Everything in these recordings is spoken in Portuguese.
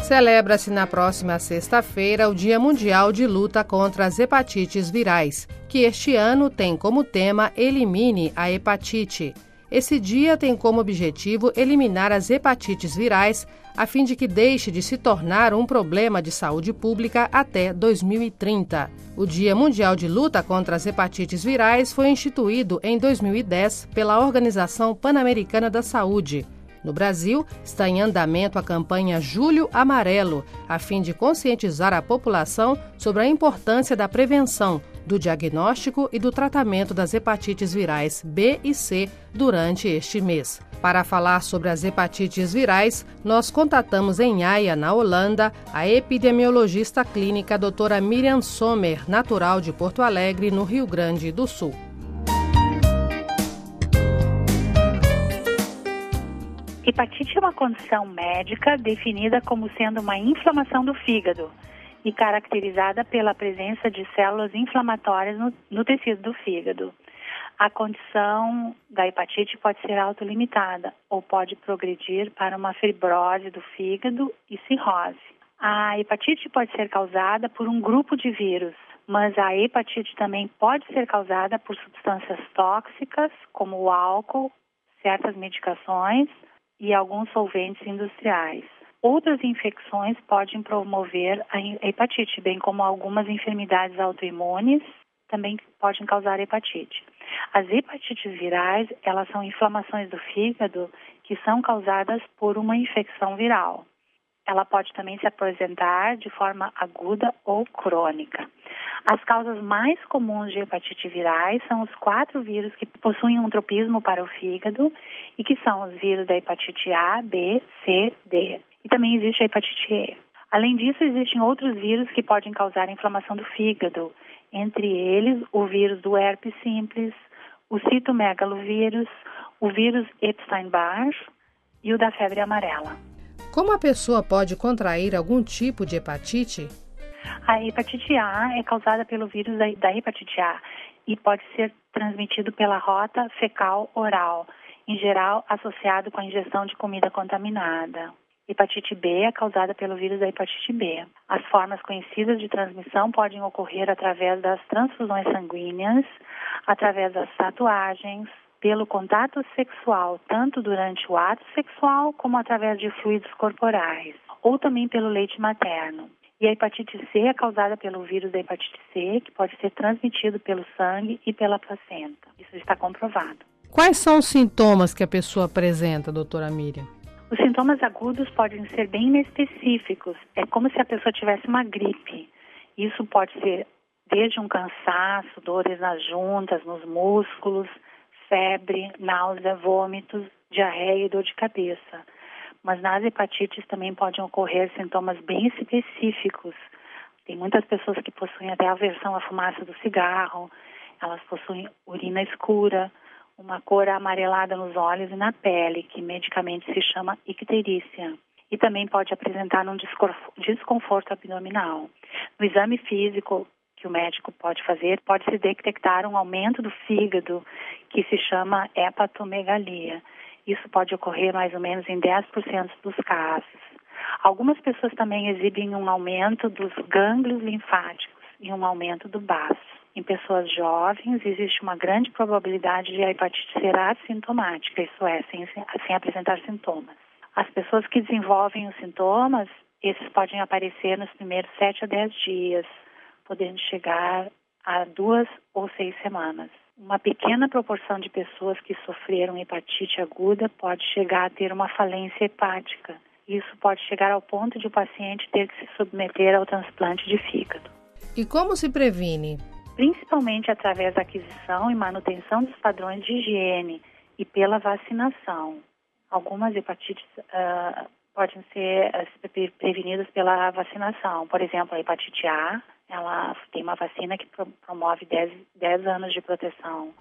Celebra-se na próxima sexta-feira o Dia Mundial de Luta contra as Hepatites Virais, que este ano tem como tema Elimine a Hepatite. Esse dia tem como objetivo eliminar as hepatites virais, a fim de que deixe de se tornar um problema de saúde pública até 2030. O Dia Mundial de Luta contra as Hepatites Virais foi instituído em 2010 pela Organização Pan-Americana da Saúde. No Brasil, está em andamento a campanha Julho Amarelo, a fim de conscientizar a população sobre a importância da prevenção, do diagnóstico e do tratamento das hepatites virais B e C durante este mês. Para falar sobre as hepatites virais, nós contatamos em Haia, na Holanda, a epidemiologista clínica doutora Miriam Sommer, natural de Porto Alegre, no Rio Grande do Sul. Hepatite é uma condição médica definida como sendo uma inflamação do fígado e caracterizada pela presença de células inflamatórias no tecido do fígado. A condição da hepatite pode ser autolimitada ou pode progredir para uma fibrose do fígado e cirrose. A hepatite pode ser causada por um grupo de vírus, mas a hepatite também pode ser causada por substâncias tóxicas, como o álcool, certas medicações e alguns solventes industriais. Outras infecções podem promover a hepatite, bem como algumas enfermidades autoimunes também podem causar hepatite. As hepatites virais, elas são inflamações do fígado que são causadas por uma infecção viral. Ela pode também se apresentar de forma aguda ou crônica. As causas mais comuns de hepatite virais são os 4 vírus que possuem um tropismo para o fígado e que são os vírus da hepatite A, B, C, D. E também existe a hepatite E. Além disso, existem outros vírus que podem causar inflamação do fígado, entre eles o vírus do herpes simples, o citomegalovírus, o vírus Epstein-Barr e o da febre amarela. Como a pessoa pode contrair algum tipo de hepatite? A hepatite A é causada pelo vírus da hepatite A e pode ser transmitido pela rota fecal-oral, em geral associado com a ingestão de comida contaminada. Hepatite B é causada pelo vírus da hepatite B. As formas conhecidas de transmissão podem ocorrer através das transfusões sanguíneas, através das tatuagens, pelo contato sexual, tanto durante o ato sexual como através de fluidos corporais, ou também pelo leite materno. E a hepatite C é causada pelo vírus da hepatite C, que pode ser transmitido pelo sangue e pela placenta. Isso está comprovado. Quais são os sintomas que a pessoa apresenta, doutora Miriam? Os sintomas agudos podem ser bem inespecíficos. É como se a pessoa tivesse uma gripe. Isso pode ser desde um cansaço, dores nas juntas, nos músculos, febre, náusea, vômitos, diarreia e dor de cabeça. Mas nas hepatites também podem ocorrer sintomas bem específicos. Tem muitas pessoas que possuem até aversão à fumaça do cigarro, elas possuem urina escura, uma cor amarelada nos olhos e na pele, que medicamente se chama icterícia. E também pode apresentar um desconforto abdominal. No exame físico que o médico pode fazer, pode-se detectar um aumento do fígado, que se chama hepatomegalia. Isso pode ocorrer mais ou menos em 10% dos casos. Algumas pessoas também exibem um aumento dos gânglios linfáticos e um aumento do baço. Em pessoas jovens, existe uma grande probabilidade de a hepatite ser assintomática, isso é, sem apresentar sintomas. As pessoas que desenvolvem os sintomas, esses podem aparecer nos primeiros 7 a 10 dias, podendo chegar a 2 ou 6 semanas. Uma pequena proporção de pessoas que sofreram hepatite aguda pode chegar a ter uma falência hepática. Isso pode chegar ao ponto de o paciente ter que se submeter ao transplante de fígado. E como se previne? Principalmente através da aquisição e manutenção dos padrões de higiene e pela vacinação. Algumas hepatites podem ser prevenidas pela vacinação. Por exemplo, a hepatite A, ela tem uma vacina que promove 10 anos de proteção.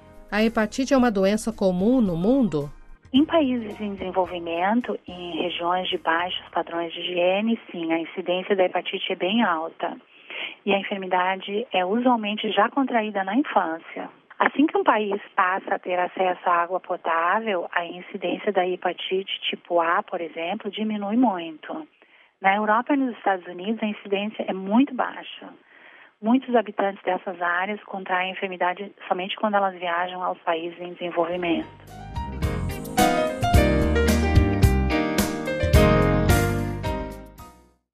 A hepatite é uma doença comum no mundo? Em países em desenvolvimento, em regiões de baixos padrões de higiene, sim, a incidência da hepatite é bem alta. E a enfermidade é usualmente já contraída na infância. Assim que um país passa a ter acesso à água potável, a incidência da hepatite tipo A, por exemplo, diminui muito. Na Europa e nos Estados Unidos, a incidência é muito baixa. Muitos habitantes dessas áreas contraem a enfermidade somente quando elas viajam aos países em desenvolvimento.